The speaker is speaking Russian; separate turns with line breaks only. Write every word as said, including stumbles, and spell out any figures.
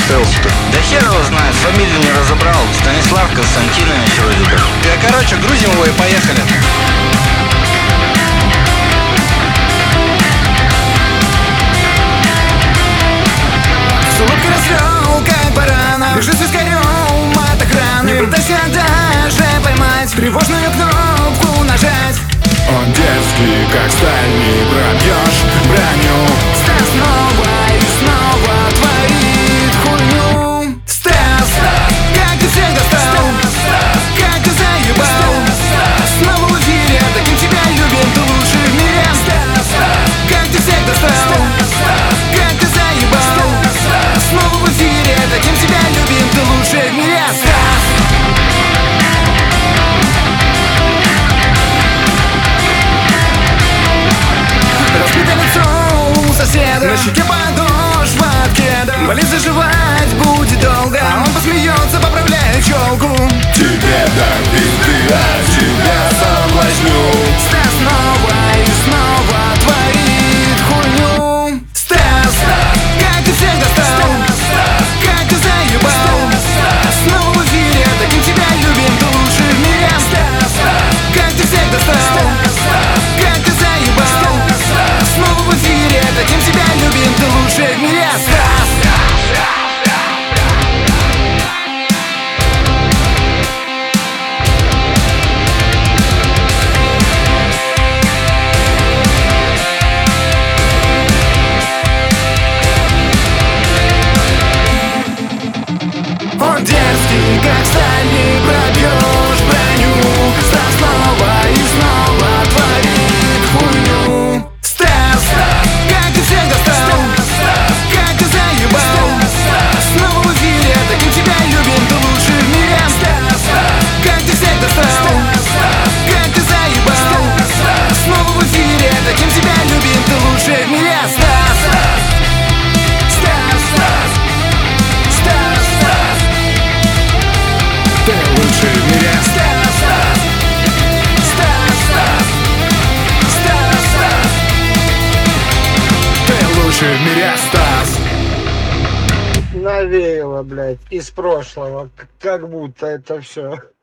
представился-то?
Да хер его знает, фамилию не разобрал. Станислав Константинович вроде как.
Я, короче, грузим его и поехали.
С улыбкой расцвел, как барана, бежит с вискарем от охраны. Не пытайся даже поймать, тревожную кнопку нажать.
Он дерзкий, как сталь, не пробьешь броню.
Стас снова и снова творит хуйню. Стас, как ты всех достал, как ты заебал. Снова в эфире, таким тебя любим, ты лучший в мире. Как ты всех достал, как ты заебал. Снова в эфире, таким тебя любим, ты лучший в мире. Стас. Разбито лицо у соседа, на щеке подошва от кеда. Болит заживать будет долго, а он посмеется, поправляя челку.
Тебе дам пизды, а тебя соблазню.
Стас снова и снова творит хуйню. Стас, как ты всех достал, как ты заебал. Снова в эфире, таким тебя любим, ты лучший в мире. Как ты всех достал, как ты заебал. Снова в эфире, таким тебя любим, ты лучший в мире. Стас. Он дерзкий, как сталь, не пробьешь броню. Стас снова и снова творит хуйню. Стас, как ты всех достал, как ты заебал. Снова в эфире, таким тебя любим, ты лучший в мире. Как ты всех достал, как ты заебал. Снова в эфире, таким тебя любим, ты лучший в мире. Стас, Стас, Стас, Стас, Стас.
Ты лучший в мире.
Стас, Стас, Стас, Стас, Стас.
Ты лучший в мире, Стас.
Навеяло, блядь, из прошлого. Как будто это все.